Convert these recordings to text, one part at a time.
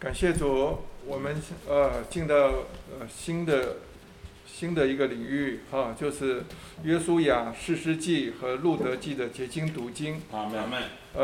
感谢主，我们进到新的一个领域就是约书亚、士师记和路德记的结晶读经。 阿们。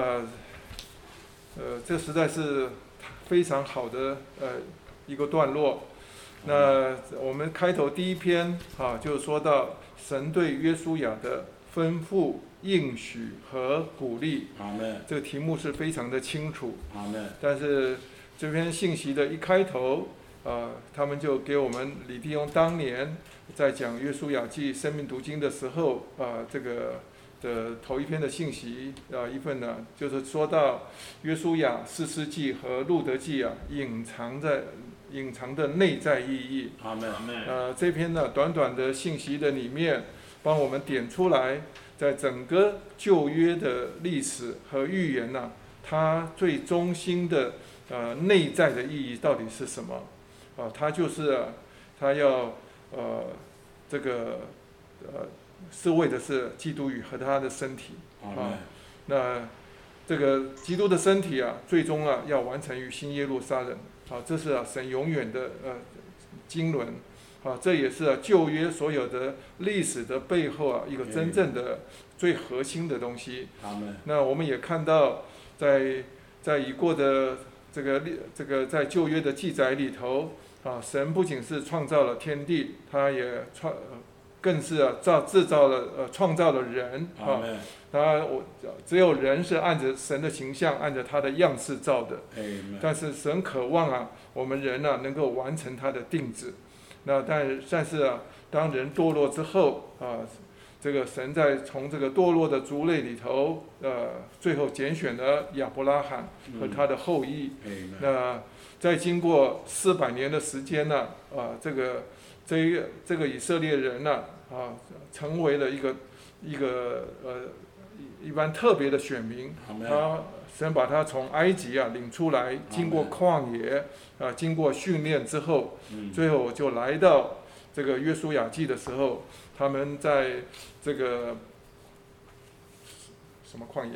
这实在是非常好的一个段落。那我们开头第一篇就说到神对约书亚的吩咐、应许和鼓励。这个题目是非常的清楚。但是这篇信息的一开头，他们就给我们李弟兄当年在讲约书亚记生命读经的时候，这个的头一篇的信息一份呢，就是说到约书亚、士师记和路德记隐藏的内在意义。这篇呢短短的信息的里面，帮我们点出来，在整个旧约的历史和预言它最中心的内在的意义到底是什么？它就是它要是为的是基督和他的身体。那这个基督的身体最终要完成于新耶路撒冷。这是神永远的经纶。这也是旧约所有的历史的背后一个真正的最核心的东西。那我们也看到在已过的这个在旧约的记载里头，神不仅是创造了天地，他也更是创造了人。只有人是按着神的形象，按着他的样式造的。但是神渴望我们人能够完成他的定旨。但是当人堕落之后这个神从这个堕落的族类里头最后拣选了亚伯拉罕和他的后裔。那在经过400年的时间这个以色列人成为了一般特别的选民。神把他从埃及领出来，经过旷野经过训练之后，最后就来到这个约书亚记的时候，他们在这个什么旷野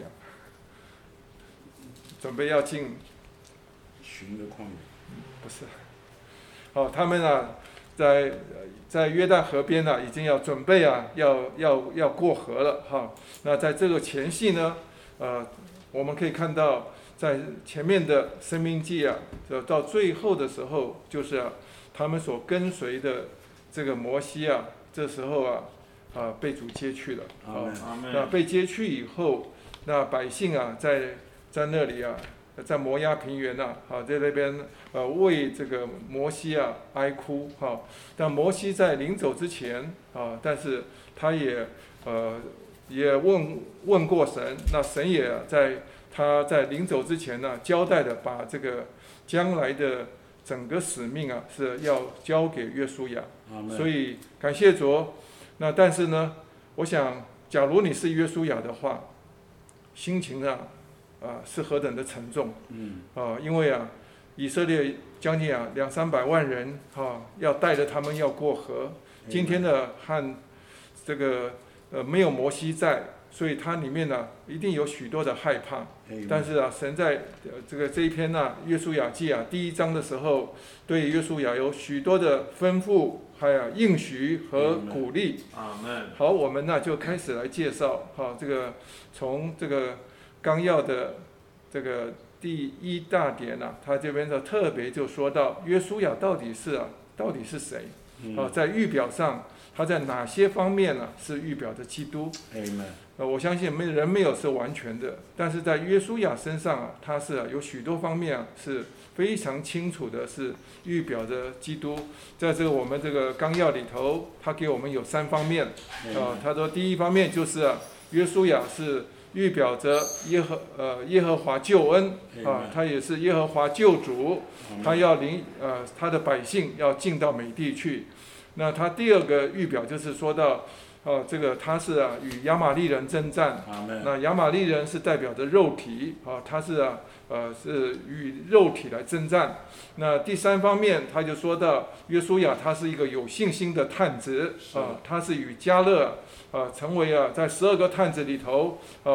准备要进寻的旷野。 不是。他们在约旦河边已经要准备要过河了。那在这个前夕呢，我们可以看到在前面的申命记到最后的时候，就是他们所跟随的这个摩西这时候被主接去了。那被接去以后，那百姓在那里在摩押平原在那边为这个摩西哀哭。但摩西在临走之前但是他也问过神，那神也他在临走之前交代的，把这个将来的整个使命是要交给约书亚。所以感谢主。那但是呢，我想假如你是约书亚的话，心情是何等的沉重。因为以色列将近200-300万人要带着他们要过河。今天的和这个没有摩西在，所以它里面一定有许多的害怕。但是神在这一篇约书亚记第1章的时候，对约书亚有许多的吩咐，还有应许和鼓励。好，我们就开始来介绍这个从这个纲要的这个第1大点他这边特别就说到约书亚到底是谁。在预表上他在哪些方面是预表着基督。我相信人没有是完全的，但是在约书亚身上他是有许多方面是非常清楚的，是预表着基督。在这个我们这个纲要里头，他给我们有3方面。他说第一方面就是约书亚是预表着耶和华救恩。他也是耶和华救主。他要他的百姓要进到美地去。那他第2个预表就是说到这个他是与亚玛力人征战。那亚玛力人是代表着肉体他是与肉体来征战。那第3方面他就说到约书亚他是一个有信心的探子他是与迦勒成为在12个探子里头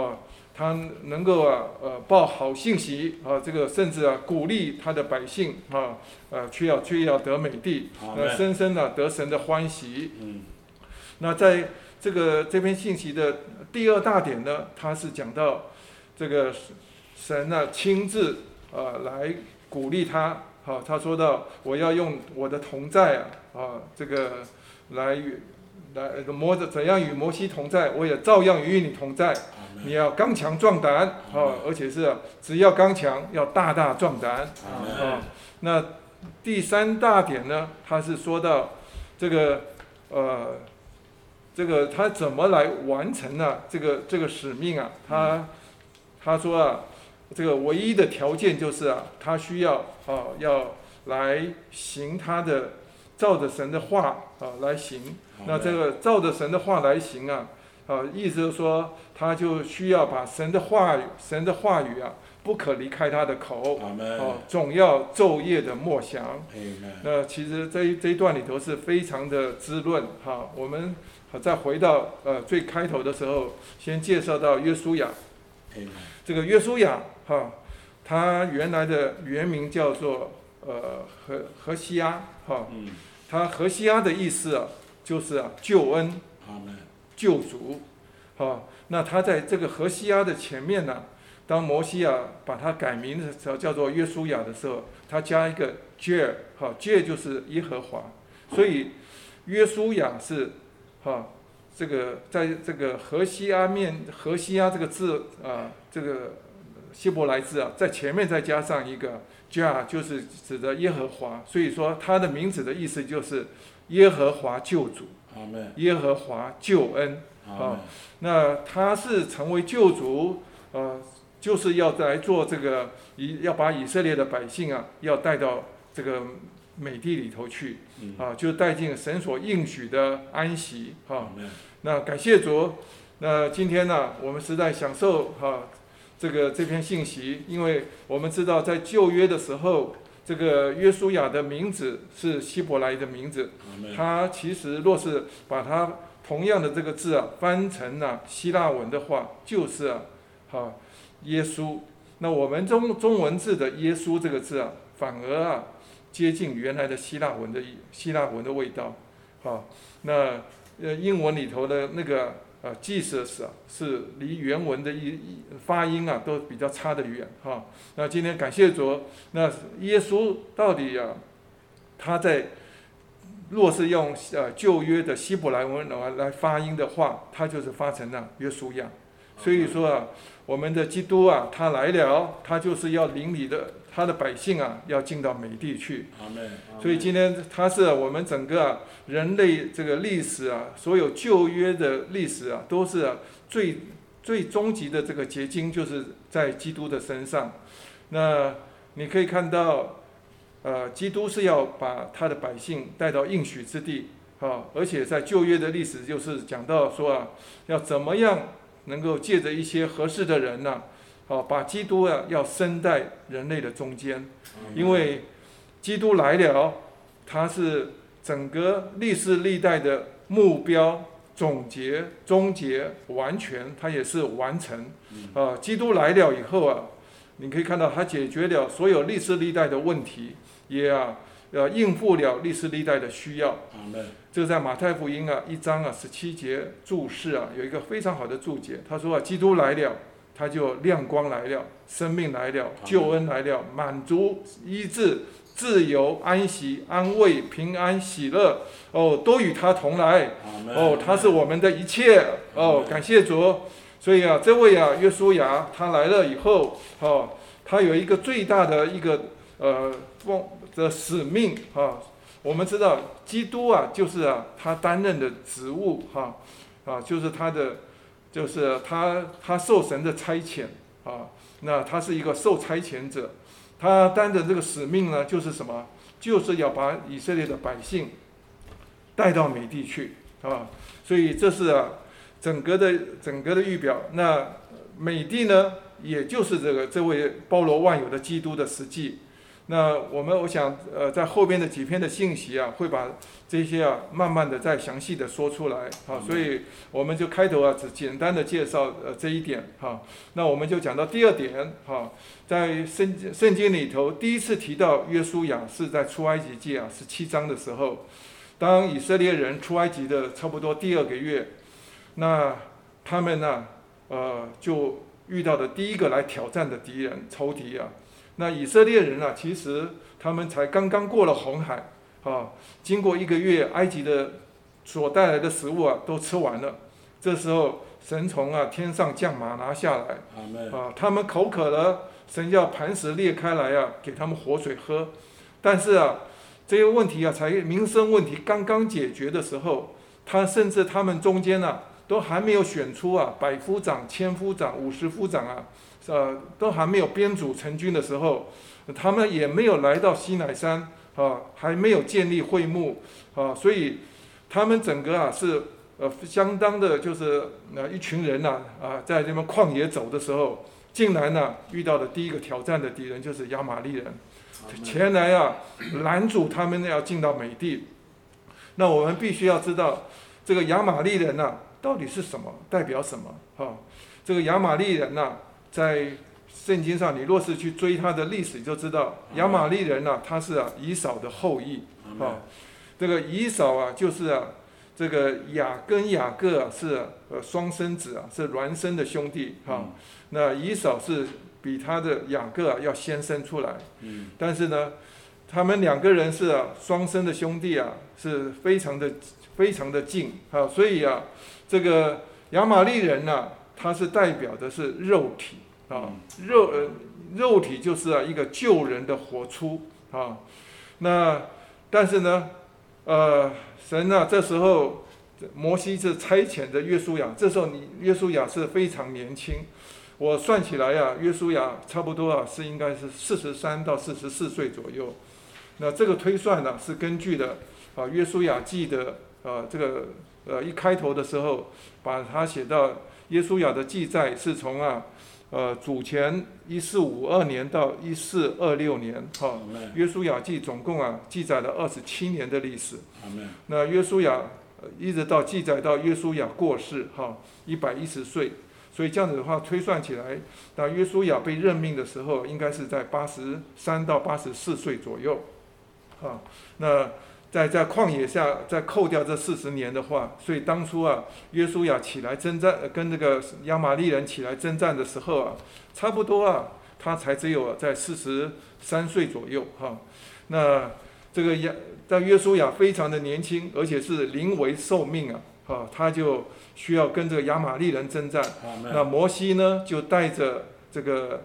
他能够报好信息啊，这个甚至鼓励他的百姓啊，却要得美地，深深得神的欢喜。那在这篇信息的第二大点呢，他是讲到这个神亲自来鼓励他。好，他说到我要用我的同在这个来怎样与摩西同在，我也照样与你同在。你要刚强壮胆而且是只要刚强，要大大壮胆。那第三大点呢，他是说到这个他怎么来完成这个使命啊？他说这个唯一的条件就是他需要要来行他的照着神的话来行。那这个照着神的话来行意思就是说，他就需要把神的话语不可离开他的口，总要昼夜的默想。那其实这一段里头是非常的滋润。我们再回到最开头的时候，先介绍到约书亚。这个约书亚他原来的原名叫做何西阿他何西阿的意思就是救恩。救赎。那他在这个何西阿的前面呢，当摩西把他改名的时候叫做约书亚的时候，他加一个 J，J 就是耶和华，所以约书亚是这个在这个何西阿这个字这个希伯来字在前面再加上一个 J， 就是指的耶和华，所以说他的名字的意思就是耶和华救主，耶和华救恩。那他是成为救主，就是要来做这个，要把以色列的百姓要带到这个美地里头去，就带进神所应许的安息。那感谢主。那今天呢，我们实在享受这篇信息，因为我们知道在旧约的时候，这个约书亚的名字是希伯来的名字，他其实若是把他同样的这个字翻成希腊文的话，就是耶稣。那我们中文字的耶稣这个字反而接近原来的希腊文的味道。那英文里头的那个Jesus 是离原文的发音都比较差得远。那今天感谢主，那耶稣到底他在若是用旧约的希伯来文来发音的话，它就是发成约书亚。所以说我们的基督他来了，他就是要领你的他的百姓要进到美地去。所以今天他是我们整个人类这个历史所有旧约的历史都是最终极的这个结晶，就是在基督的身上。那你可以看到基督是要把他的百姓带到应许之地，而且在旧约的历史就是讲到说要怎么样能够借着一些合适的人把基督要生在人类的中间，因为基督来了，他是整个历世历代的目标、总结、终结、完全，他也是完成。基督来了以后你可以看到他解决了所有历世历代的问题，也应付了历世历代的需要。这个在马太福音1章17节注释有一个非常好的注解，他说基督来了，他就亮光来了，生命来了，救恩来了，满足、医治、自由、安息、安慰、平安、喜乐都与他同来。他是我们的一切。感谢主。所以这位约书亚他来了以后，他有一个最大的一个的使命。我们知道基督就是他担任的职务就是他受神的差遣那他是一个受差遣者，他担着这个使命呢，就是什么？就是要把以色列的百姓带到美地去所以这是整个的预表。那美地呢，也就是这位包罗万有的基督的实际。 那我想在后边的几篇的信息啊，会把这些啊慢慢的再详细的说出来。好，所以我们就开头啊只简单的介绍这一点。好，那我们就讲到第二点。好，在圣经里头第一次提到约书亚是在出埃及记啊17章的时候，当以色列人出埃及的差不多第2个月，那他们呢就遇到的第一个来挑战的敌人仇敌啊。那以色列人啊，其实他们才刚刚过了红海啊，经过1个月，埃及的所带来的食物啊都吃完了。这时候神从天上降玛拿下来啊，他们口渴了，神要磐石裂开来啊，给他们活水喝。但是啊，这些问题啊，才民生问题刚刚解决的时候，甚至他们中间啊，都还没有选出100夫长、1000夫长、50夫长啊。都还没有编组成军的时候，他们也没有来到西乃山啊，还没有建立会幕啊，所以他们整个是相当的，就是一群人在这边旷野走的时候，竟然遇到的第一个挑战的敌人就是亚玛力人，前来拦阻他们要进到美地。那我们必须要知道这个亚玛力人到底是什么，代表什么啊？这个亚玛力人在圣经上，你若是去追他的历史，就知道亚玛力人他是以扫的后裔啊。这个以扫就是这个跟雅各是双生子是孪生的兄弟哈。那以扫是比他的雅各要先生出来，但是呢，他们2个人是双生的兄弟是非常的近啊，所以这个亚玛力人它是代表的是肉体啊，肉体就是一个救人的活出啊。那但是呢，神这时候摩西是差遣的约书亚，这时候约书亚是非常年轻，我算起来约书亚差不多是应该是43到44岁左右。那这个推算是根据的约书亚记的这个一开头的时候，把它写到约书亚的记载是从主前1452年到1426年约书亚记总共记载了27年的历史。那约书亚一直到记载到约书亚过世110岁，所以这样子的话推算起来，那约书亚被任命的时候应该是在83到84岁左右那在旷野下再扣掉这40年的话，所以当初约书亚起来征战，跟这个亚玛力人起来征战的时候差不多他才只有在43岁左右那这个但约书亚非常的年轻，而且是临危受命他就需要跟这个亚玛力人征战。那摩西呢就带着这个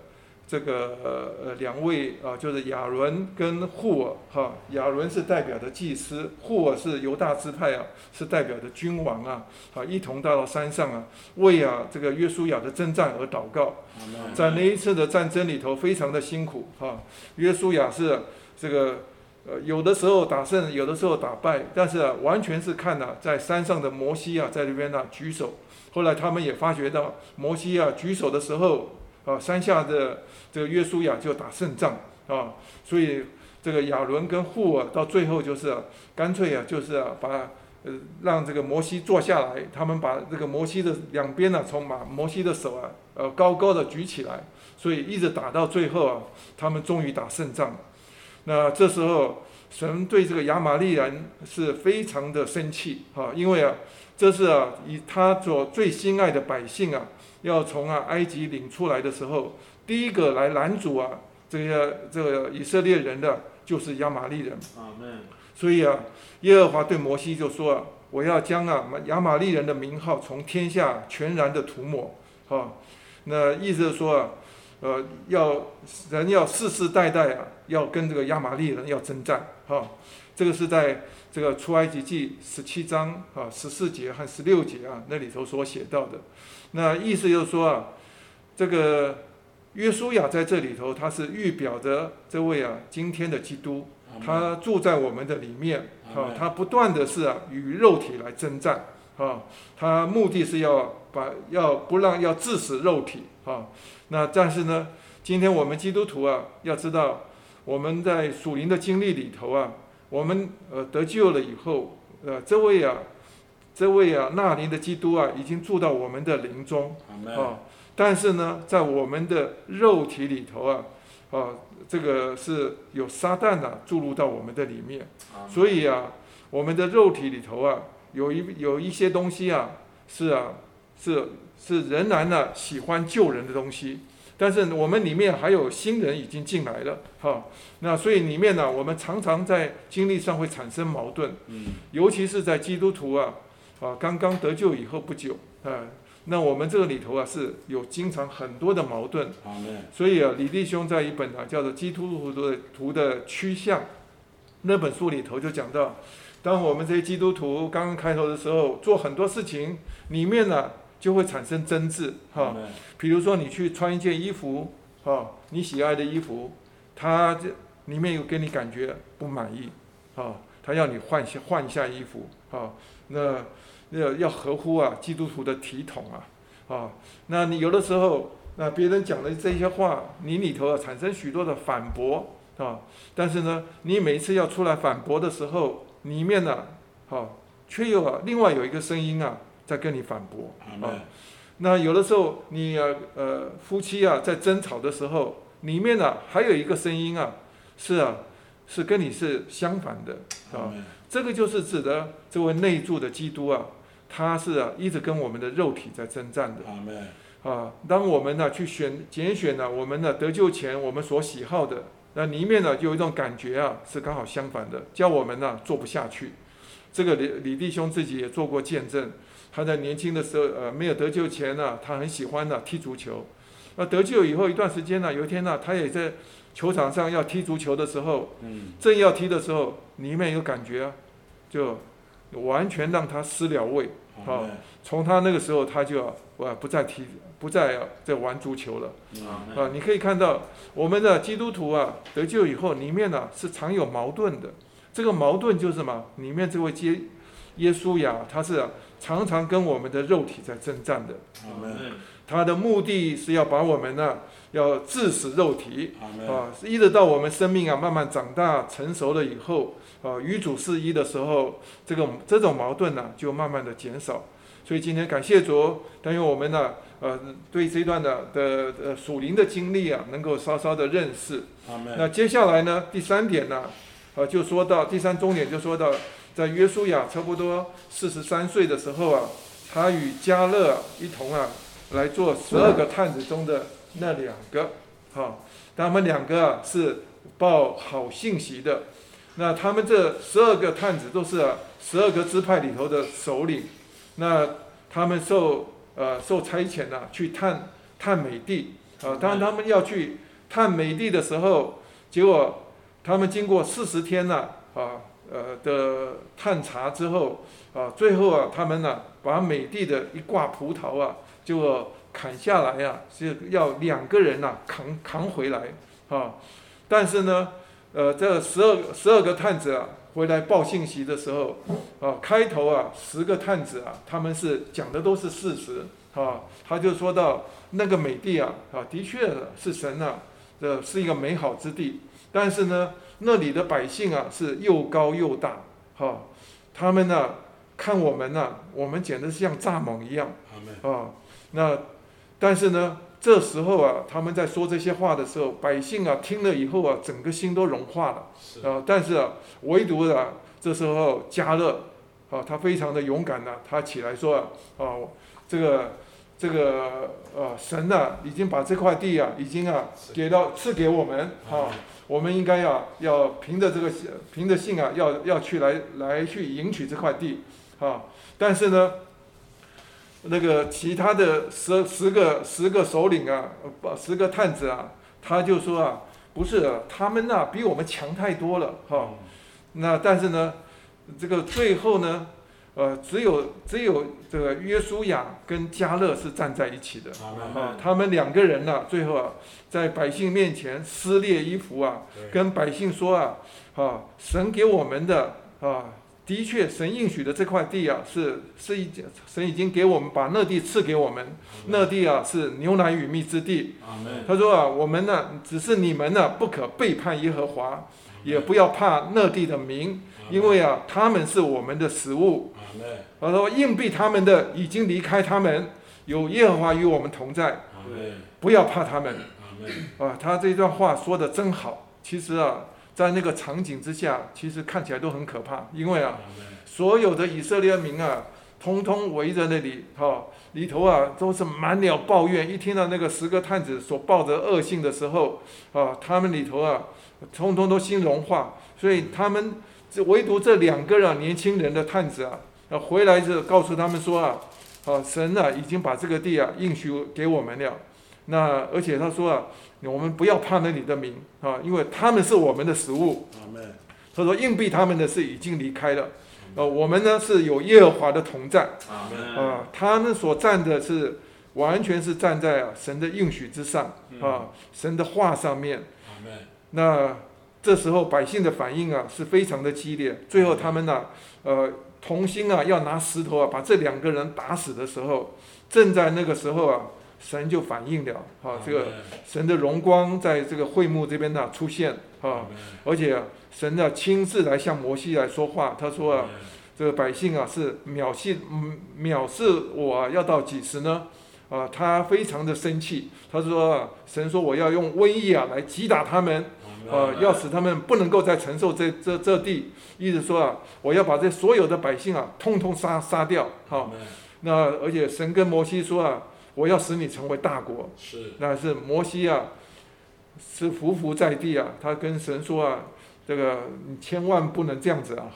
2位就是亚伦跟户尔亚伦是代表的祭司，户尔是犹大支派是代表的君王一同到山上为这个约书亚的征战而祷告。在那一次的战争里头非常的辛苦约书亚是这个有的时候打胜，有的时候打败，但是完全是看在山上的摩西在这边举手。后来他们也发觉到摩西举手的时候山下的这个约书亚就打胜仗所以这个亚伦跟户尔到最后就是干脆就是把让这个摩西坐下来，他们把这个摩西的2边从摩西的手高高的举起来，所以一直打到最后他们终于打胜仗。那这时候神对这个亚玛力人是非常的生气因为这是以他所最心爱的百姓要从埃及领出来的时候，第一个来拦阻这个以色列人的就是亚玛力人。所以耶和华对摩西就说我要将亚玛力人的名号从天下全然的涂抹那意思是说人要世世代代要跟这个亚玛力人要征战这个是在这个出埃及记17章14节和16节那里头所写到的。那意思就是说这个约书亚在这里头，他是预表着这位今天的基督，他住在我们的里面他不断的是与肉体来征战他目的是要致死肉体那但是呢，今天我们基督徒要知道， 我们在属灵的经历里头啊，我们得救了以后，这位那灵的基督啊，已经住到我们的灵中啊。但是呢，在我们的肉体里头啊，这个是有撒旦注入到我们的里面，所以啊，我们的肉体里头啊，有一些东西啊，是仍然喜欢救人的东西，但是我们里面还有新人已经进来了，那所以里面呢，我们常常在经历上会产生矛盾，尤其是在基督徒刚刚得救以后不久那我们这个里头是有经常很多的矛盾，所以李弟兄在一本叫做《基督徒的趋向》那本书里头就讲到，当我们这些基督徒刚刚开头的时候，做很多事情里面就会产生争执比如说你去穿一件衣服你喜爱的衣服，他里面有给你感觉不满意他要你换一下衣服那要合乎基督徒的体统那你有的时候那别人讲的这些话，你里头产生许多的反驳但是呢，你每一次要出来反驳的时候，里面却有另外有一个声音在跟你反驳那有的时候你夫妻在争吵的时候，里面还有一个声音是跟你是相反的这个就是指的这位内住的基督他是一直跟我们的肉体在征战的当我们去拣选我们得救前我们所喜好的，那里面就有一种感觉是刚好相反的，叫我们做不下去。这个李弟兄自己也做过见证，他在年轻的时候没有得救前他很喜欢踢足球。那得救以后一段时间有一天他也在球场上要踢足球的时候，正要踢的时候，里面有感觉就完全让他失了位从他那个时候他就不再玩足球了你可以看到我们的基督徒得救以后，里面是常有矛盾的。这个矛盾就是什么？里面这位耶稣他是常常跟我们的肉体在征战的。他的目的是要把我们要治死肉体一直到我们生命慢慢长大成熟了以后与主是一的时候，这种矛盾就慢慢的减少。所以今天感谢主，但愿我们对这段的属灵的经历能够稍稍的认识。那接下来呢，第三点就说到第三重点，就说到在约书亚差不多43岁的时候他与迦勒一同来做12个探子中的那2个他们2个是报好信息的。那他们这12个探子都是12个支派里头的首领。那他们受差遣去探美地当他们要去探美地的时候，结果他们经过40天的探查之后最后他们把美地的一挂葡萄就砍下来是要2个人扛回来但是呢这12个探子回来报信息的时候开头10个探子他们是讲的都是事实他就说到那个美地的确是神是一个美好之地，但是呢那里的百姓是又高又大他们看我们简直像蚱蜢一样那但是呢这时候他们在说这些话的时候，百姓听了以后整个心都融化了但是唯独这时候迦勒他非常的勇敢他起来说这个神已经把这块地已经赐给我们我们应该要凭着信要去来去迎取这块地但是呢那个其他的十个首领10个探子他就说不是他们比我们强太多了那但是呢这个最后呢只有这个约书亚跟迦勒是站在一起的他们2个人最后在百姓面前撕裂衣服跟百姓说神给我们的的确，神应许的这块地啊，神已经给我们把那地赐给我们，那地啊是牛奶与蜜之地。他说啊，我们呢，只是你们呢，不可背叛耶和华，也不要怕那地的名，因为啊，他们是我们的食物。他说，硬币他们的已经离开他们，有耶和华与我们同在，不要怕他们。啊，他这段话说的真好。其实啊，在那个场景之下，其实看起来都很可怕，因为啊，所有的以色列民啊，通通围着那里，里头啊都是满了抱怨。一听到那个10个探子所报的恶信的时候，他们里头啊，通通都心融化。所以他们唯独这2个年轻人的探子啊，回来就告诉他们说啊，神啊已经把这个地啊应许给我们了。那而且他说啊，我们不要怕那里的民啊，因为他们是我们的食物。他说硬币他们的是已经离开了，我们呢是有耶和华的同在。他们所站的是完全是站在神的应许之上啊，神的话上面。那这时候百姓的反应啊是非常的激烈，最后他们呢同心啊要拿石头啊把这2个人打死的时候，正在那个时候啊，神就反应了这个神的荣光在这个会幕这边呢出现而且神呢亲自来向摩西来说话。他说啊，这个百姓啊是藐视我要到几时呢？他非常的生气。他说神说我要用瘟疫啊来击打他们，要使他们不能够再承受这地。意思说啊，我要把这所有的百姓啊通通杀掉。那而且神跟摩西说啊，我要使你成为大国。那是摩西啊，是匍匐在地啊，他跟神说啊，这个你千万不能这样子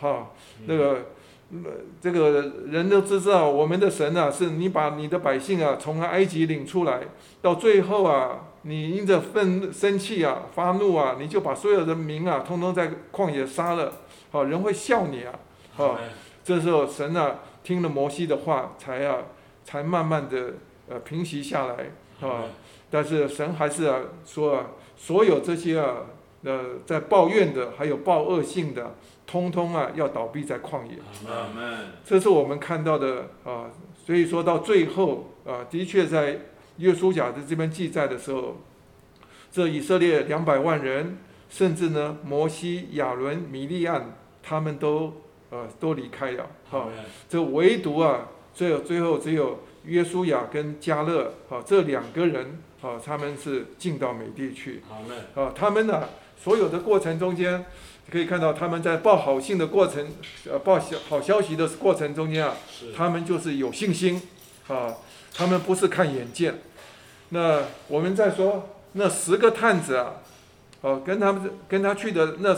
这个人都知道，我们的神啊，是你把你的百姓啊从埃及领出来，到最后啊，你因着生气啊、发怒啊，你就把所有的民啊，通通在旷野杀了。人会笑你啊。这时候神啊，听了摩西的话，才慢慢的平息下来但是神还是说啊，所有这些在抱怨的，还有报恶性的，通通要倒闭在旷野。这是我们看到的所以说到最后的确在约书亚的这边记载的时候，这以色列200万人，甚至呢摩西、亚伦、米利暗，他们都离开了这唯独最后只有约书亚跟迦勒这2个人他们是进到美地去。他们呢所有的过程中间，可以看到他们在报好信的过程，报好消息的过程中间他们就是有信心他们不是看眼见。那我们再说那10个探子跟他去的那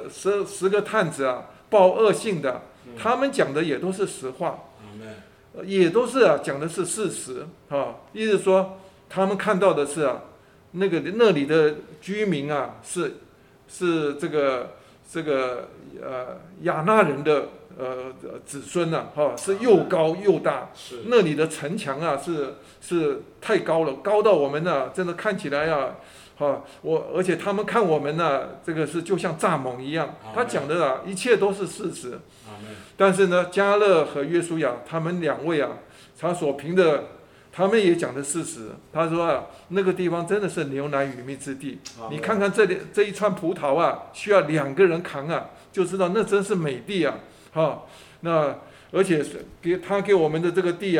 10个探子报恶信的，他们讲的也都是实话，也都是讲的是事实意思说他们看到的是那里的居民是这个亚纳人的子孙是又高又大，那里的城墙是太高了，高到我们真的看起来而且他们看我们这个是就像蚱蜢一样。他讲的一切都是事实。但是呢，迦勒和约书亚他们2位他所凭的，他们也讲的事实。他说那个地方真的是牛奶与蜜之地。你看看这一串葡萄需要2个人扛就知道那真是美地那而且他给我们的这个地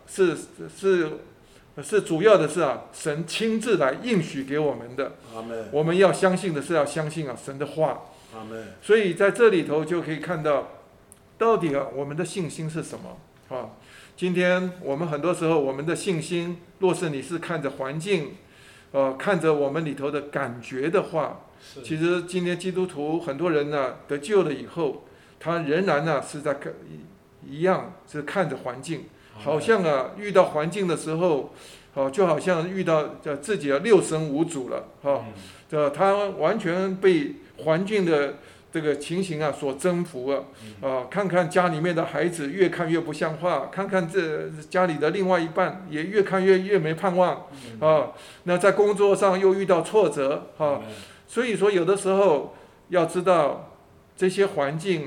是主要的是神亲自来应许给我们的。我们要相信的是要相信神的话。所以在这里头就可以看到，到底我们的信心是什么今天我们很多时候我们的信心，若是你是看着环境看着我们里头的感觉的话，其实今天基督徒很多人得救了以后，他仍然是在一样是看着环境，好像遇到环境的时候就好像遇到自己六神无主了他完全被环境的这个情形所征服了看看家里面的孩子越看越不像话，看看这家里的另外一半也越看越没盼望那在工作上又遇到挫折所以说有的时候要知道这些环境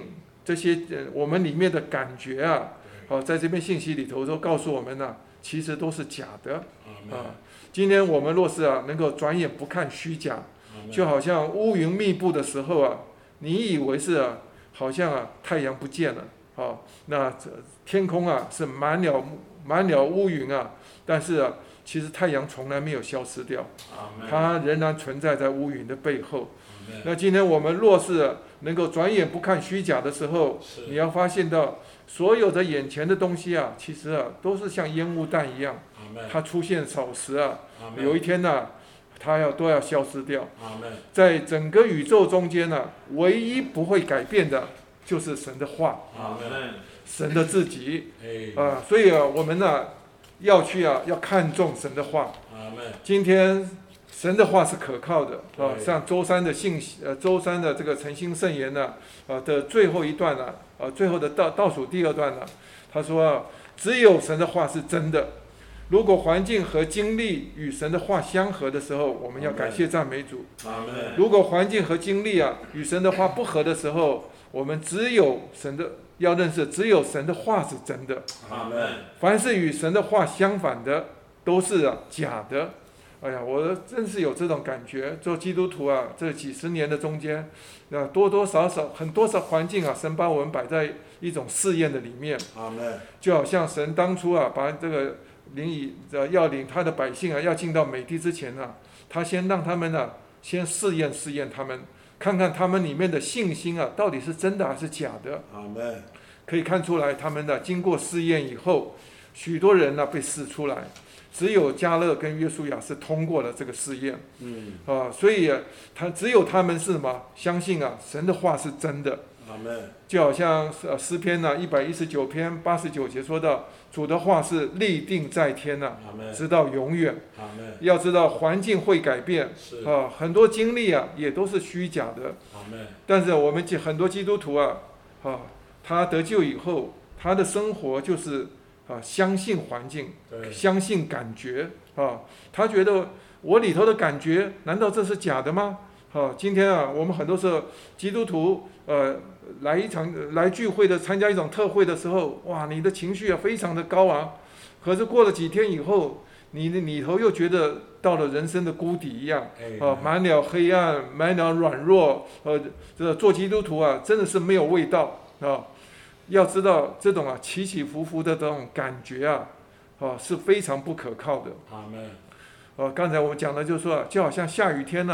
这些我们里面的感觉啊，在这篇信息里头都告诉我们其实都是假的今天我们若是能够转眼不看虚假，就好像乌云密布的时候你以为是好像太阳不见了那天空是满了乌云但是其实太阳从来没有消失掉，它仍然存在在乌云的背后。那今天我们若是能够转眼不看虚假的时候，你要发现到所有的眼前的东西其实都是像烟雾弹一样，它出现少时有一天它都要消失掉。在整个宇宙中间唯一不会改变的就是神的话，神的自己所以我们要去要看重神的话。今天神的话是可靠的像周三的这个诚心圣言的最后一段最后的倒数第二段他说只有神的话是真的。如果环境和经历与神的话相合的时候，我们要感谢赞美主。如果环境和经历与神的话不合的时候，我们要认识只有神的话是真的。凡是与神的话相反的都是假的。哎呀，我真是有这种感觉，做基督徒这几十年的中间多多少少很多少环境神把我们摆在一种试验的里面。就好像神当初把这个要领他的百姓要进到美地之前他先让他们先试验他们，看看他们里面的信心到底是真的还是假的。可以看出来他们经过试验以后，许多人被试出来，只有迦勒跟约书亚是通过了这个试验。所以只有他们是什么？相信神的话是真的。就好像诗篇119篇89节说到，主的话是立定在天直到永远。要知道环境会改变很多经历也都是虚假的。但是我们很多基督徒他得救以后，他的生活就是相信环境，相信感觉他觉得我里头的感觉难道这是假的吗？今天我们很多时候基督徒来聚会的参加一种特会的时候，哇，你的情绪非常的高昂，可是过了几天以后，你的里头又觉得到了人生的谷底一样满了黑暗，满了软弱做基督徒真的是没有味道要知道这种起起伏伏的这种感觉是非常不可靠的。刚才我们讲的就是说就好像下雨天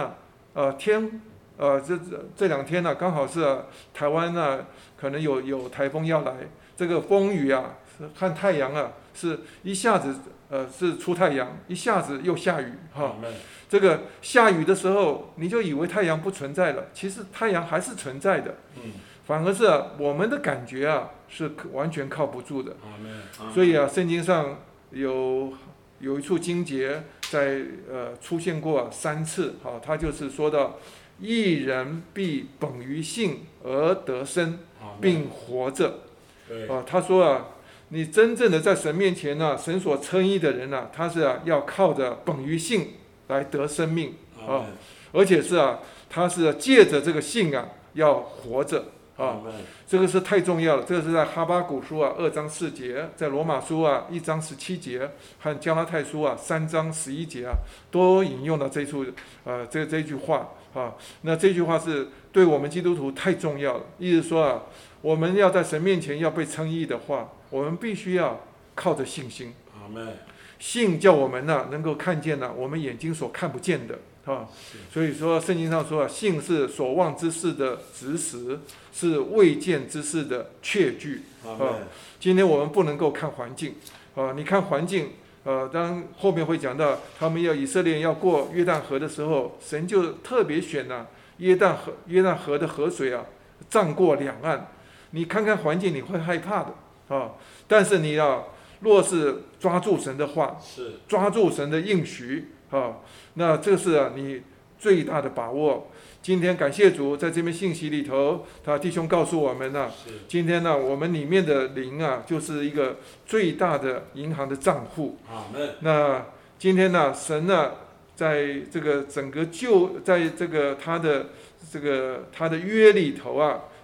这2天刚好是台湾可能有台风要来，这个风雨和太阳是一下子是出太阳，一下子又下雨这个下雨的时候你就以为太阳不存在了，其实太阳还是存在的。反而是我们的感觉是完全靠不住的。所以圣经上有一处经节在出现过3次他就是说到义人必本于信而得生，并活着。他说你真正的在神面前神所称义的人他是要靠着本于信来得生命而且是他是借着这个信要活着这个是太重要了。这个是在哈巴谷书2章4节，在罗马书1章17节和加拉太书3章11节都引用了这句话那这句话是对我们基督徒太重要了。意思说我们要在神面前要被称义的话，我们必须要靠着信心。信叫我们能够看见我们眼睛所看不见的所以说圣经上说信是所望之事的执实，是未见之事的确据今天我们不能够看环境你看环境当后面会讲到他们以色列人要过约旦河的时候，神就特别选约旦河的河水涨过两岸。你看看环境你会害怕的但是你若是抓住神的话，抓住神的应许那这是你最大的把握。今天感谢主，在这篇信息里头，他弟兄告诉我们今天我们里面的灵就是一个最大的银行的账户。那今天神在这个整个在这个他的约里头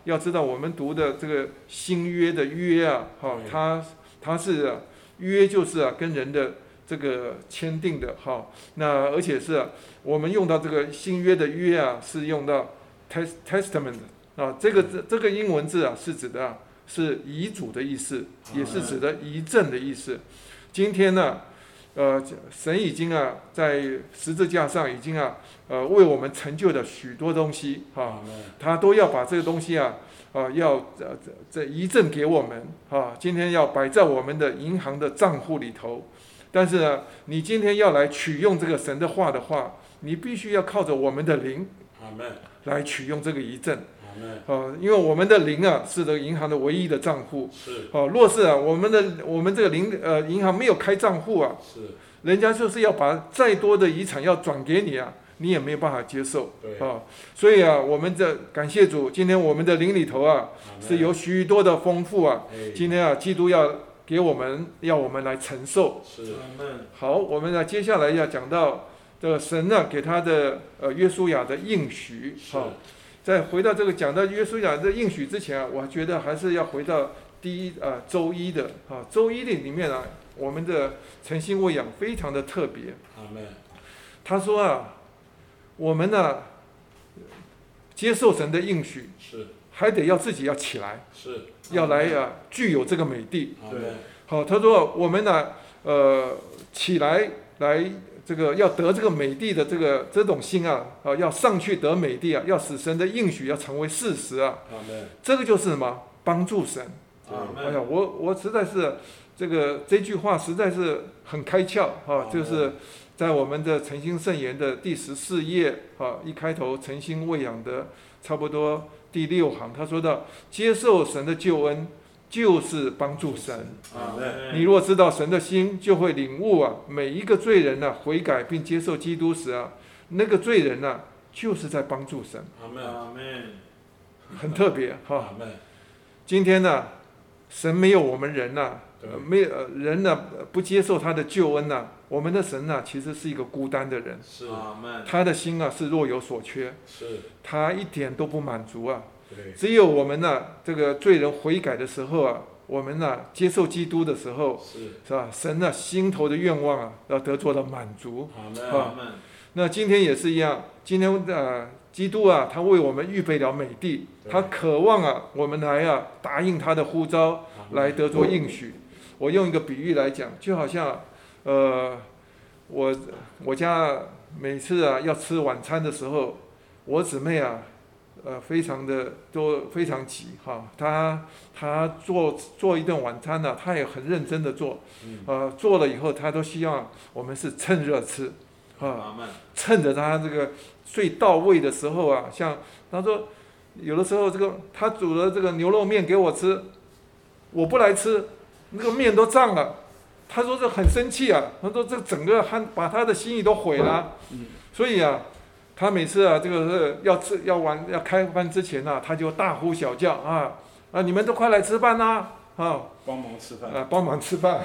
要知道我们读的这个新约的约啊，它是约就是跟人的这个签订的那而且是我们用到这个新约的约啊，是用到 testament 这个英文字啊，是指的是遗嘱的意思，也是指的遗赠的意思。今天呢，神已经在十字架上已经为我们成就了许多东西他都要把这个东西要这遗赠给我们今天要摆在我们的银行的账户里头。但是呢，你今天要来取用这个神的话的话，你必须要靠着我们的灵来取用这个遗赠。因为我们的灵是这个银行的唯一的账户。若是我们这个银行没有开账户人家就是要把再多的遗产要转给你你也没有办法接受。所以我们感谢主，今天我们的灵里头是有许多的丰富今天基督要给我们，要我们来承受。好，我们接下来要讲到这个神给他的约书亚的应许。在回到这个讲到约书亚的应许之前我觉得还是要回到周一的周一的里面我们的诚心喂养非常的特别。他说我们接受神的应许，还得要自己要起来，要来具有这个美地。好，他说我们起来这个要得这个美地的这种心要上去得美地要使神的应许要成为事实这个就是什么？帮助神。哎呀，我实在是这句话实在是很开窍就是在我们的诚心圣言的第14页一开头诚心喂养的差不多第6行，他说到接受神的救恩就是帮助神。你若知道神的心，就会领悟每一个罪人悔改并接受基督时那个罪人就是在帮助神。很特别今天神没有我们人没有人不接受他的救恩我们的神其实是一个孤单的人。他的心是若有所缺，他一点都不满足只有我们这个罪人悔改的时候我们接受基督的时候，是吧？神心头的愿望要得着了满足。那今天也是一样，今天基督他为我们预备了美地，他渴望我们来答应他的呼召，来得着应许。我用一个比喻来讲，就好像我家每次要吃晚餐的时候，我姊妹非常急他做一顿晚餐他也很认真的做，做了以后他都希望我们是趁热吃，趁着他这个最到位的时候像他说有的时候他煮了这个牛肉面给我吃，我不来吃，那个面都胀了，他说这很生气他说这整个把他的心意都毁了。所以他每次这个要开饭之前他就大呼小叫你们都快来吃饭帮忙吃饭帮忙吃饭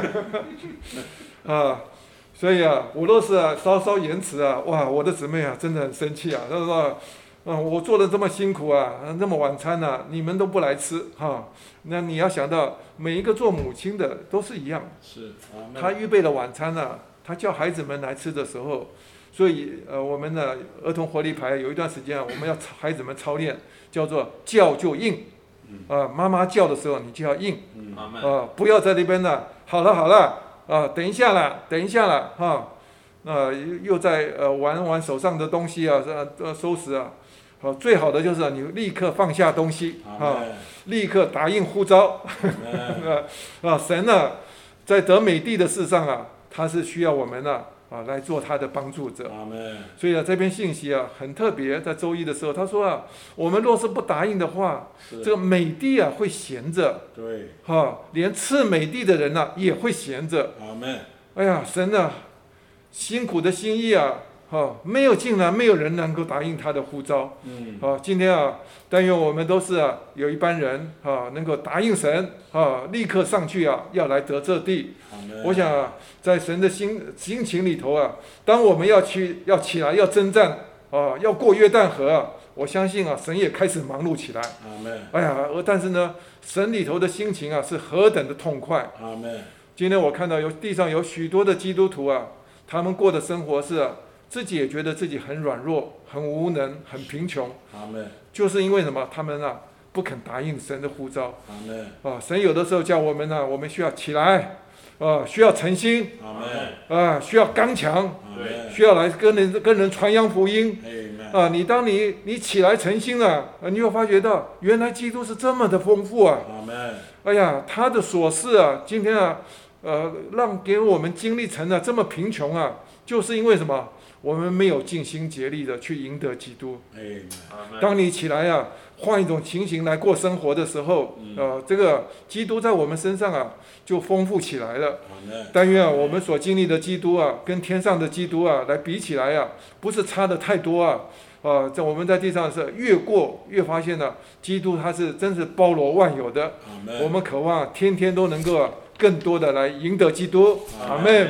所以我若是稍稍延迟哇，我的姊妹真的很生气她说我做的这么辛苦这么晚餐你们都不来吃那你要想到每一个做母亲的都是一样，她预备了晚餐她叫孩子们来吃的时候，所以我们的儿童活力牌有一段时间我们要孩子们操练，叫做叫就应妈妈叫的时候你就要应不要在那边好了等一下了又在玩手上的东西收拾最好的就是你立刻放下东西立刻答应呼召神在得美地的事上他是需要我们来做他的帮助者。所以这篇信息很特别，在周一的时候他说我们若是不答应的话，这个美地会闲着，连赐美地的人也会闲着。哎呀，神辛苦的心意竟然没有人能够答应他的呼召。今天但愿我们都是有一班人能够答应神立刻上去要来得这地。我想在神的心情里头当我们要起来要征战要过约旦河我相信啊，神也开始忙碌起来。哎呀，但是呢，神里头的心情啊，是何等的痛快。今天我看到地上有许多的基督徒啊，他们过的生活是自己也觉得自己很软弱、很无能、很贫穷。就是因为什么？他们啊不肯答应神的呼召。神有的时候叫我们我们需要起来。需要诚心，需要刚强，需要来跟人传扬福音。当你起来诚心了，你会发觉到原来基督是这么的丰富啊！哎呀，他的所事啊，今天让给我们经历成了这么贫穷啊，就是因为什么？我们没有尽心竭力的去赢得基督。当你起来换一种情形来过生活的时候，这个基督在我们身上就丰富起来了。但愿我们所经历的基督跟天上的基督来比起来不是差的太多在我们在地上是越过越发现基督他是真是包罗万有的。我们渴望天天都能够更多的来赢得基督。阿们。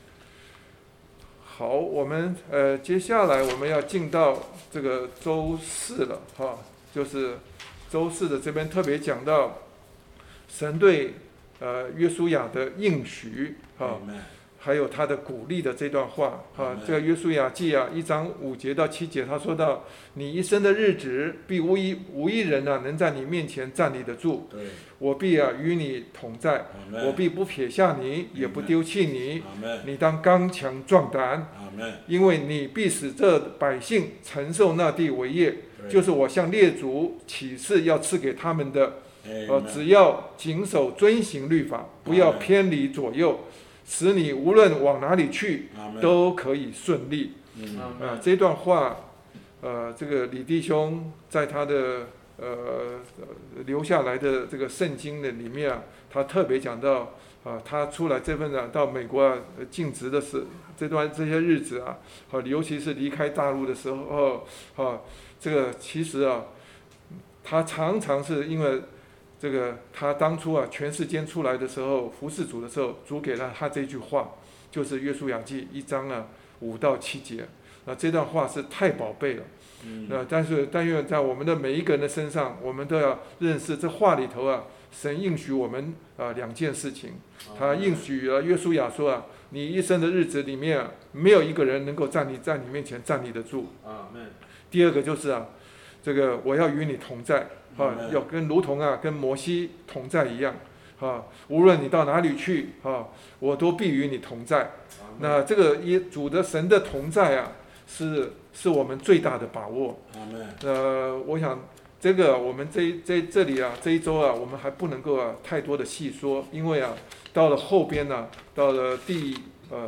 好，我们接下来我们要进到这个周四了就是周四的这边特别讲到神对约书亚的应许还有他的鼓励的这段话这个约书亚记1章5节到7节，他说到：你一生的日子，必无一人能在你面前站立得住。我必与你同在，我必不撇下你，也不丢弃你。你当刚强壮胆，因为你必使这百姓承受那地为业，就是我向列祖起誓要赐给他们的。只要谨守遵行律法，不要偏离左右，使你无论往哪里去都可以顺利。这段话，这个李弟兄在他的留下来的这个圣经的里面他特别讲到他出来这份到美国尽职的这些日子尤其是离开大陆的时候这个其实他常常是因为这个他当初全世间出来的时候服侍主的时候，主给了他这句话，就是约书亚记1章5到7节。这段话是太宝贝了。但愿在我们的每一个人的身上，我们都要认识这话里头神应许我们2件事情。他应许约书亚说你一生的日子里面没有一个人能够在你面前站立得住。第二个就是这个我要与你同在。要如同跟摩西同在一样无论你到哪里去我都必与你同在。那这个主的神的同在是我们最大的把握。我想这个我们这里这一周我们还不能够太多的细说，因为到了后边到了第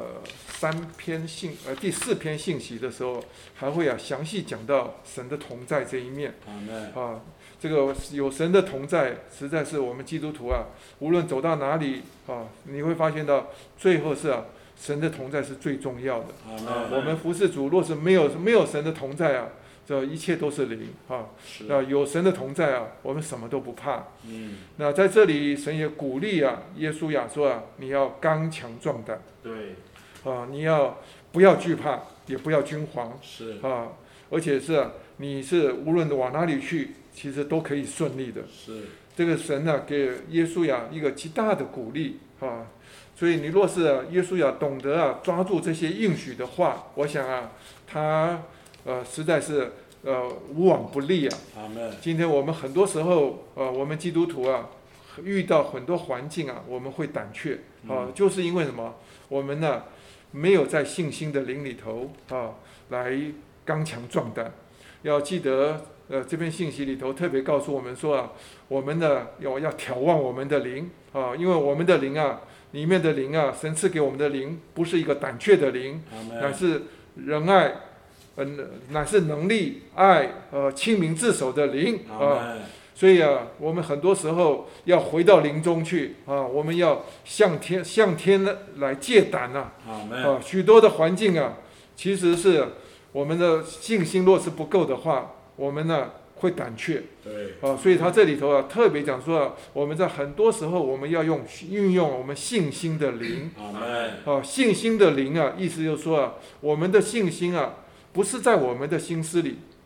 4篇信息的时候，还会详细讲到神的同在这一面。这个有神的同在，实在是我们基督徒无论走到哪里你会发现到最后是神的同在是最重要的。我们服侍主，若是没有神的同在这一切都是零有神的同在我们什么都不怕。那在这里神也鼓励耶稣亚说你要刚强壮胆。你要不要惧怕，也不要惊惶。而且你是无论往哪里去，其实都可以顺利的。这个神给耶稣亚一个极大的鼓励所以你若是耶稣亚懂得抓住这些应许的话，我想他实在是无往不利今天我们很多时候我们基督徒遇到很多环境我们会胆怯就是因为什么？我们没有在信心的灵里头来刚强壮胆。要记得这篇信息里头特别告诉我们说我们要眺望我们的灵因为我们的灵里面的灵神赐给我们的灵不是一个胆怯的灵，乃是仁爱乃是能力爱亲民自守的灵所以我们很多时候要回到灵中去我们要向天来借胆许多的环境其实是我们的信心若是不够的话，我们会胆怯。所以他这里头特别讲说我们在很多时候我们要运用我们信心的灵。信心的灵意思就是说我们的信心不是在我们的心思里，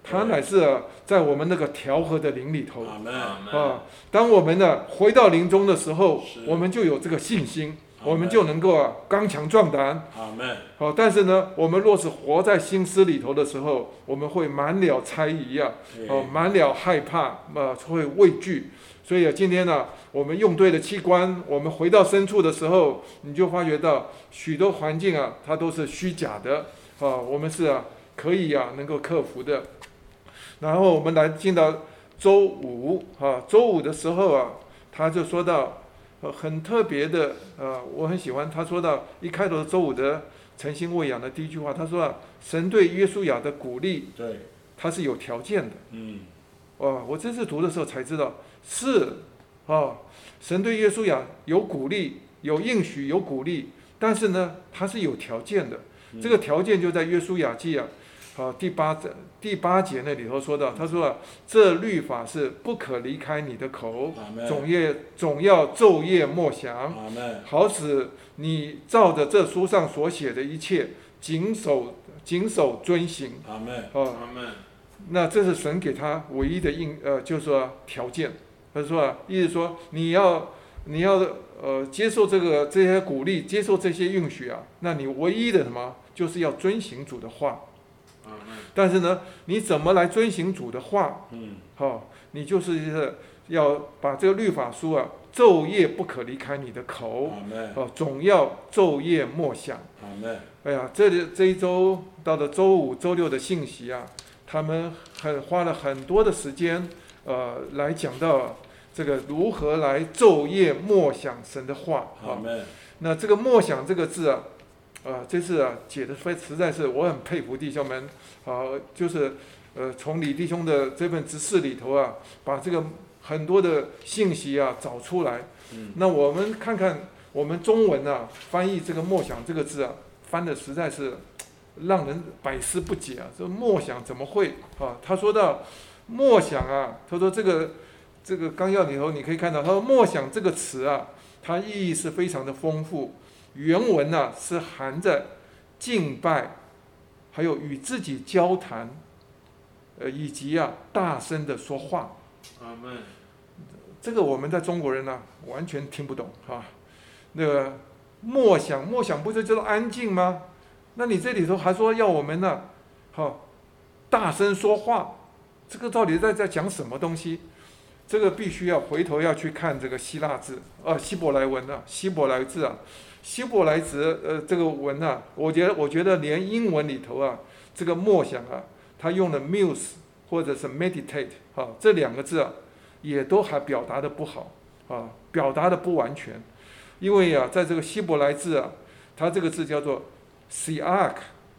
他乃是在我们那个调和的灵里头。 阿门。 当我们回到灵中的时候，我们就有这个信心，我们就能够刚强壮胆。 阿门。 但是呢，我们若是活在心思里头的时候，我们会满了猜疑满了害怕，会畏惧。所以今天呢，我们用对了器官，我们回到深处的时候，你就发觉到许多环境它都是虚假的我们是可以能够克服的。然后我们来进到周五周五的时候他就说到很特别的我很喜欢他说到一开头的周五的诚心喂养的第一句话，他说神对约书亚的鼓励， 对， 他是有条件的。我这次读的时候才知道是神对约书亚有鼓励，有应许，有鼓励，但是呢，他是有条件的。这个条件就在约书亚记第八节那里头说到，他说这律法是不可离开你的口，总要昼夜默想，好使你照着这书上所写的一切谨守遵行。 阿门。 那这是神给他唯一的就是说条件。他说意思说你要接受这些鼓励，接受这些应许那你唯一的什么就是要遵行主的话。但是呢，你怎么来遵行主的话？你就是要把这个律法书昼夜不可离开你的口，总要昼夜默想。哎呀，这一周到了周五、周六的信息他们花了很多的时间来讲到这个如何来昼夜默想神的话。那这个默想这个字这次解的实在是我很佩服弟兄们就是从李弟兄的这份执事里头把这个很多的信息找出来。那我们看看我们中文翻译这个默想这个字翻的实在是让人百思不解这默想怎么会他说到默想他说这个纲要里头你可以看到，他说默想这个词它意义是非常的丰富。原文是含着敬拜，还有与自己交谈，以及大声的说话。 阿们。 这个我们在中国人完全听不懂那个默想不是就是安静吗？那你这里头还说要我们大声说话，这个到底在讲什么东西？这个必须要回头要去看这个希腊字希伯来文希伯来字希伯来字这个文我觉得连英文里头这个默想他用了 muse 或者是 meditate 这两个字也都还表达的不好表达的不完全。因为在这个希伯来字它这个字叫做 siak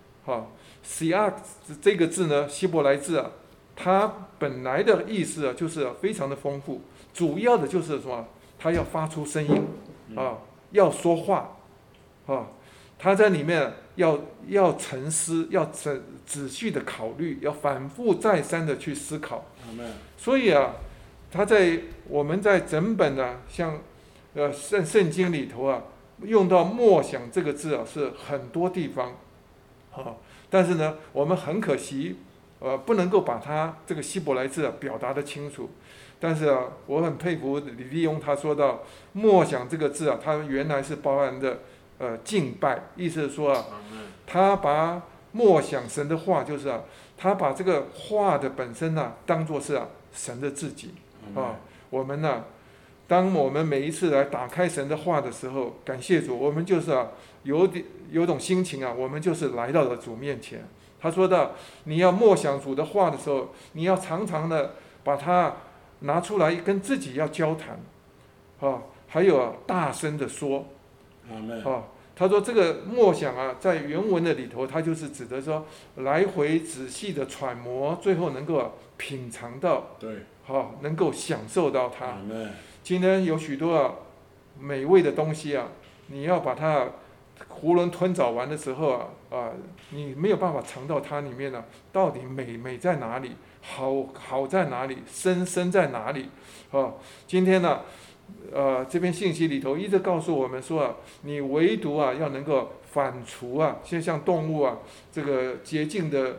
siak 这个字呢，希伯来字它本来的意思就是非常的丰富，主要的就是什么？它要发出声音要说话它在里面要沉思，要仔细的考虑，要反复再三的去思考。所以它我们在整本像圣经里头用到默想这个字是很多地方但是呢，我们很可惜不能够把它这个希伯来字表达得清楚。但是我很佩服李立庸，他说到默想这个字它原来是包含的敬拜，意思是说他把默想神的话，就是他把这个话的本身当作是神的自己我们当我们每一次来打开神的话的时候，感谢主，我们就是有种心情我们就是来到了主面前。他说到你要默想主的话的时候，你要常常的把它拿出来跟自己要交谈还有大声的说他说这个默想在原文的里头，它就是指的说来回仔细的揣摩，最后能够品尝到， 对能够享受到它。今天有许多美味的东西你要把它囫囵吞枣完的时候你没有办法尝到它里面到底美在哪里，好在哪里，深在哪里今天这篇信息里头一直告诉我们说你唯独要能够反刍像动物这个洁净的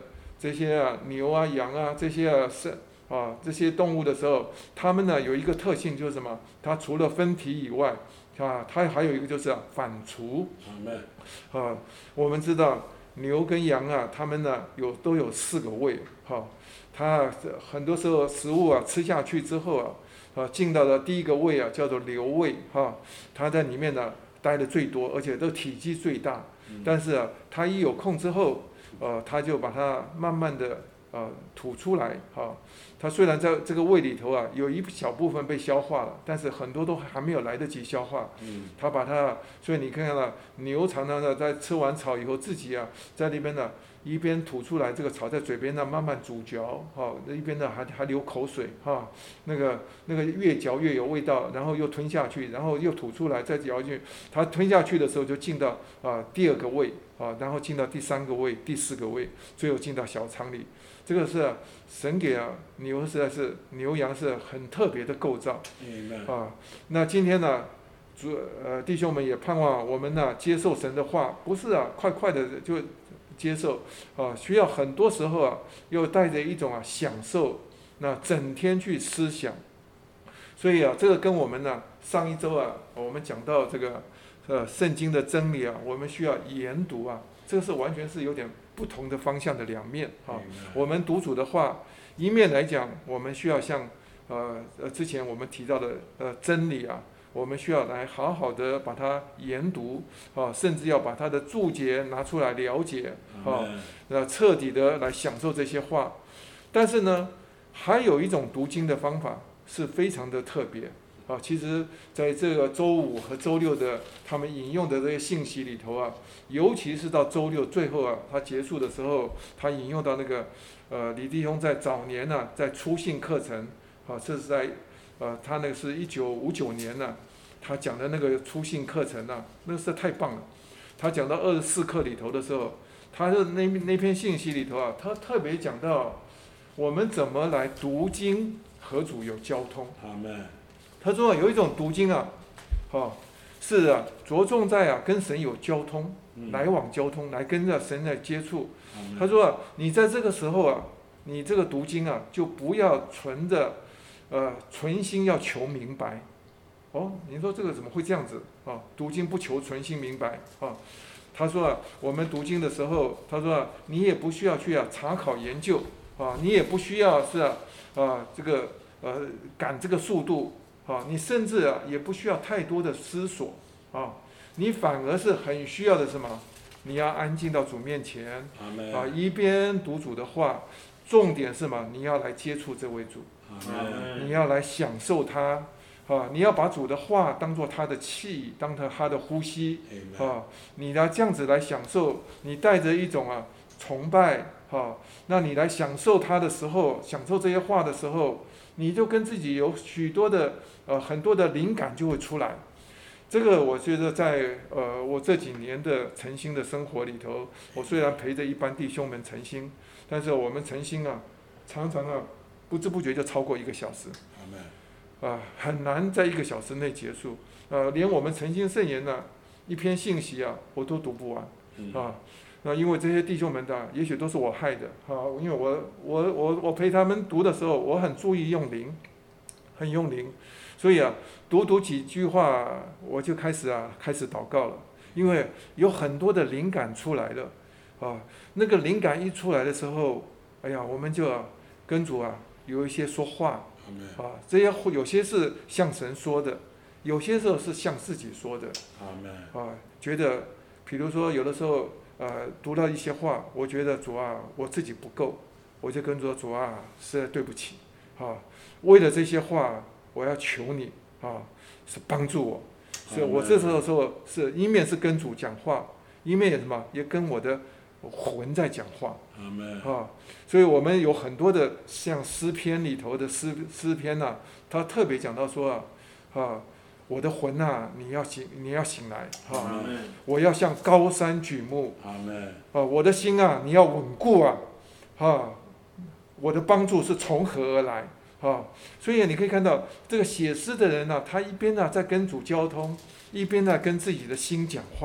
这些牛啊、羊啊这些这些动物的时候，它们呢有一个特性就是什么？它除了分体以外，它还有一个就是反刍。我们知道牛跟羊它们呢都有4个胃。它很多时候食物吃下去之后进到了第一个胃叫做瘤胃。它在里面呢待的最多，而且都体积最大。但是它一有空之后，它就把它慢慢的吐出来。它虽然在这个胃里头有一小部分被消化了，但是很多都还没有来得及消化。它把它，所以你看看牛常常的在吃完草以后，自己在那边呢一边吐出来这个草在嘴边呢慢慢咀嚼，一边呢还流口水，那个越嚼越有味道，然后又吞下去，然后又吐出来再嚼进去。它吞下去的时候就进到第2个胃，然后进到第3个胃、第4个胃，最后进到小肠里。这个是神给牛实在是牛羊是很特别的构造。那今天呢，弟兄们也盼望我们呢接受神的话，不是快的就接受，需要很多时候又带着一种享受，那整天去思想。所以这个跟我们呢上一周我们讲到这个圣经的真理我们需要研读这个是完全是有点不同的方向的两面。我们读主的话，一面来讲，我们需要像之前我们提到的真理我们需要来好好的把它研读甚至要把它的注解拿出来了解彻底的来享受这些话。但是呢，还有一种读经的方法是非常的特别其实在这个周5和周6的他们引用的这些信息里头尤其是到周6最后他结束的时候，他引用到那个李弟兄在早年在初信课程这是在他那个是1959年他讲的那个初信课程那个是太棒了。他讲到24课里头的时候，他的那篇信息里头他特别讲到我们怎么来读经和主有交通。他说有一种读经是着重在跟神有交通，来往交通，来跟着神来接触。他说你在这个时候你这个读经就不要存心要求明白。你说这个怎么会这样子读经不求存心明白他说我们读经的时候，他说你也不需要去查考研究你也不需要是这个赶这个速度你甚至也不需要太多的思索你反而是很需要的什么？你要安静到主面前一边读主的话，重点是什么？你要来接触这位主，你要来享受他你要把主的话当作他的气，当成他的呼吸你要这样子来享受，你带着一种崇拜那你来享受他的时候，享受这些话的时候，你就跟自己有许多的很多的灵感就会出来。这个我觉得在我这几年的诚心的生活里头，我虽然陪着一般弟兄们诚心，但是我们诚心常常不知不觉就超过1个小时。很难在1个小时内结束。连我们诚心圣言一篇信息我都读不完那因为这些弟兄们也许都是我害的因为我陪他们读的时候，我很注意用灵，很用灵，所以读几句话我就开始祷告了，因为有很多的灵感出来了那个灵感一出来的时候，我们就跟主有一些说话这些有些是向神说的，有些时候是向自己说的觉得比如说有的时候读到一些话，我觉得主我自己不够，我就跟主说主实在对不起为了这些话我要求你是帮助我。所以我这时候是一面是跟主讲话，一面也跟我的魂在讲话所以我们有很多的像诗篇里头的诗篇他特别讲到说我的魂你要醒来我要向高山举目我的心你要稳固我的帮助是从何而来所以你可以看到这个写诗的人他一边在跟主交通，一边跟自己的心讲话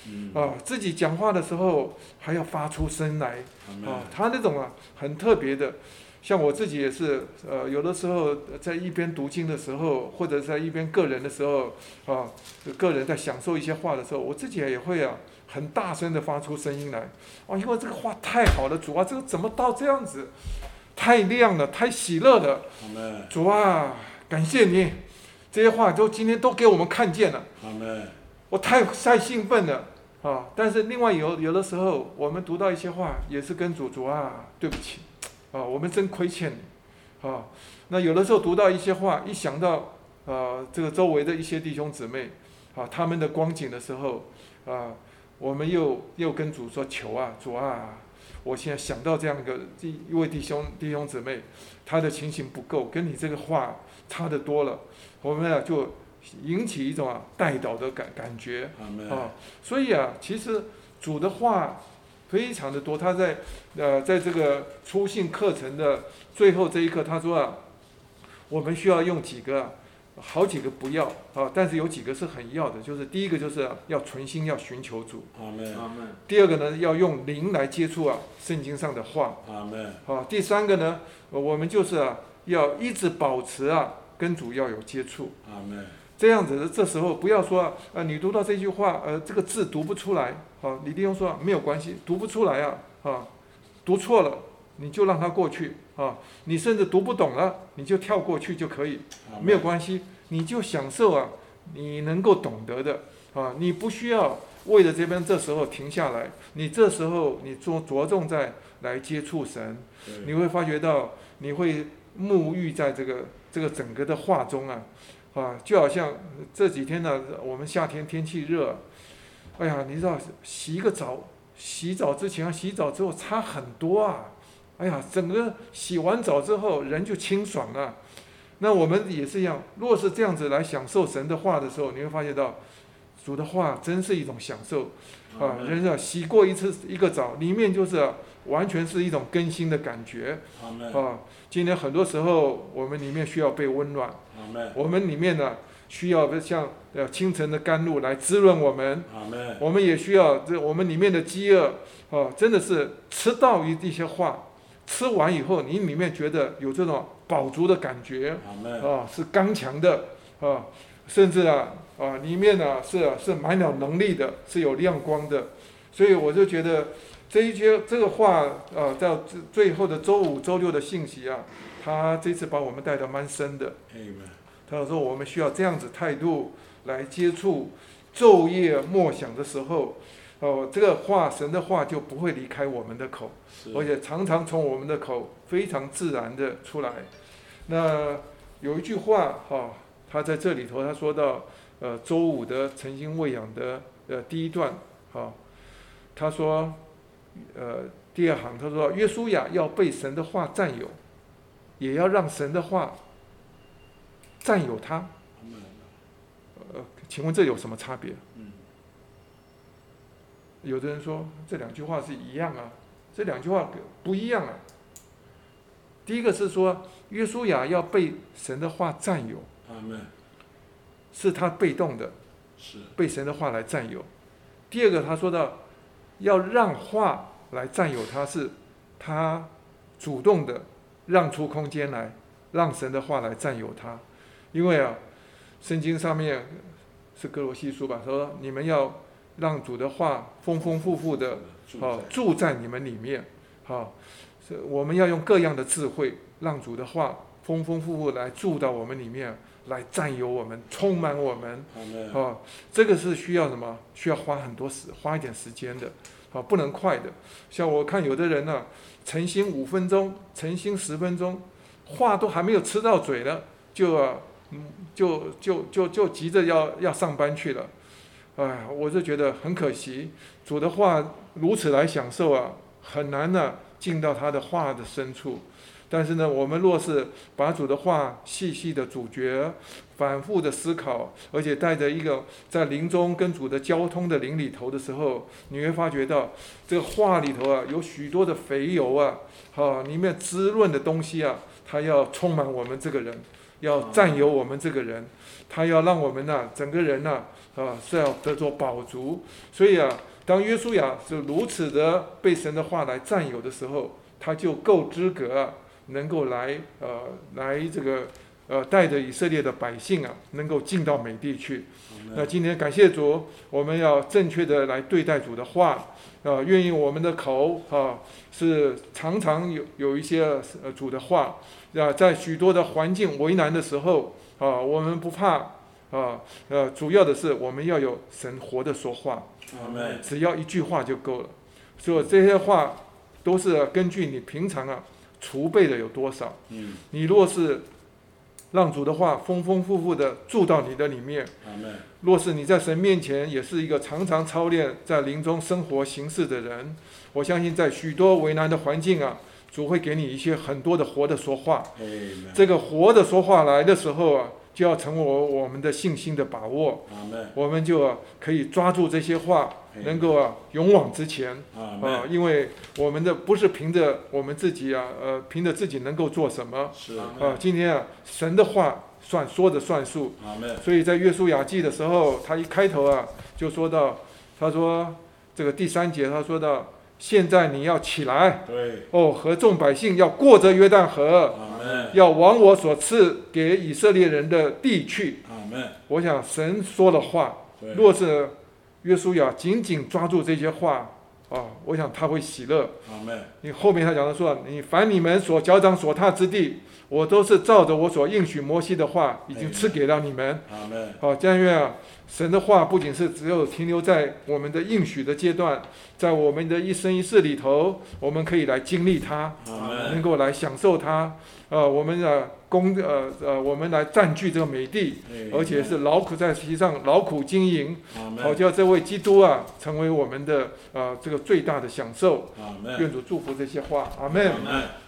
自己讲话的时候还要发出声来，他那种很特别的。像我自己也是，有的时候在一边读经的时候，或者在一边个人的时候，个人在享受一些话的时候，我自己也会很大声的发出声音来，因为这个话太好了，主啊，这个怎么到这样子，太亮了，太喜乐了，主啊，感谢你，这些话今天都给我们看见了，我太兴奋了。但是另外有的时候，我们读到一些话，也是跟主啊，对不起。我们真亏欠你，那有的时候读到一些话，一想到这个周围的一些弟兄姊妹，他们的光景的时候，我们又跟主说求啊，主啊，我现在想到这样一位弟兄姊妹，他的情形不够，跟你这个话差得多了，我们就引起一种代祷的感觉，所以其实主的话非常的多，他在这个初信课程的最后这一课，他说我们需要用好几个不要但是有几个是很要的，就是第一个就是要存心要寻求主，第二个呢要用灵来接触圣经上的话，第三个呢我们就是要一直保持跟主要有接触，这样子的，这时候不要说你读到这句话，这个字读不出来，你弟兄说没有关系，读不出来读错了你就让它过去，你甚至读不懂了，你就跳过去就可以，没有关系，你就享受你能够懂得的，你不需要为了这时候停下来，你这时候你着重在来接触神，你会发觉到你会沐浴在这个整个的话中就好像这几天我们夏天天气热，你知道洗澡之前洗澡之后差很多整个洗完澡之后人就清爽了。那我们也是一样，若是这样子来享受神的话的时候，你会发现到主的话真是一种享受人洗过一个澡，里面就是完全是一种更新的感觉今天很多时候我们里面需要被温暖，我们里面需要像清晨的甘露来滋润我们，我们也需要我们里面的饥饿真的是吃到一些话，吃完以后你里面觉得有这种饱足的感觉是刚强的甚至里面是满了能力的，是有亮光的。所以我就觉得这个话到最后的周五周六的信息他这次把我们带得蛮深的。他说我们需要这样子态度来接触昼夜默想的时候这个话神的话就不会离开我们的口，而且常常从我们的口非常自然的出来。那有一句话他在这里头他说到周五的诚心喂养的第一段他说第二行他说约书亚要被神的话占有，也要让神的话占有他请问这有什么差别？有的人说这两句话是一样这两句话不一样第一个是说约书亚要被神的话占有，是他被动的，被神的话来占有。第二个他说到要让话来占有他，是他主动的让出空间来让神的话来占有他。因为圣经上面是歌罗西书吧，说你们要让主的话丰丰富富的住在你们里面我们要用各样的智慧让主的话丰丰富富来住到我们里面，来占有我们，充满我们这个是需要什么？需要花一点时间的不能快的。像我看有的人诚心5分钟，诚心10分钟，话都还没有吃到嘴了，就急着要上班去了。我就觉得很可惜，主的话如此来享受很难进到他的话的深处。但是呢，我们若是把主的话细细的咀嚼，反复的思考，而且带着一个在灵中跟主的交通的灵里头的时候，你会发觉到这个话里头有许多的肥油里面滋润的东西它要充满我们这个人。 要占有我们这个人，他要让我们整个人是要得着饱足。所以当约书亚是如此的被神的话来占有的时候，他就够资格能够来这个带着以色列的百姓能够进到美地去。那今天感谢主，我们要正确的来对待主的话，愿意我们的口是常常有一些主的话，在许多的环境为难的时候我们不怕主要的是我们要有神活的说话，只要一句话就够了。所以这些话都是根据你平常储备的有多少。你若是让主的话丰丰富富的住到你的里面，若是你在神面前也是一个常常操练在灵中生活行事的人，我相信在许多为难的环境主会给你一些很多的活的说话。这个活的说话来的时候就要成为我们的信心的把握，我们就可以抓住这些话，能够勇往直前因为我们的不是凭着我们自己凭着自己能够做什么，今天神的话说的算数。所以在约书亚记的时候，他一开头就说到，他说这个第3节他说到，现在你要起来，和众百姓要过着约旦河，要往我所赐给以色列人的地去。我想神说了话，若是约书亚紧紧抓住这些话我想他会喜乐。你后面他讲的说，凡你们所脚掌所踏之地，我都是照着我所应许摩西的话已经赐给了你们。这样愿神的话不仅是只有停留在我们的应许的阶段，在我们的一生一世里头，我们可以来经历它，能够来享受它。我们我们来占据这个美地，而且是劳苦在其上劳苦经营，好叫这位基督成为我们的这个最大的享受。愿主祝福这些话，阿们。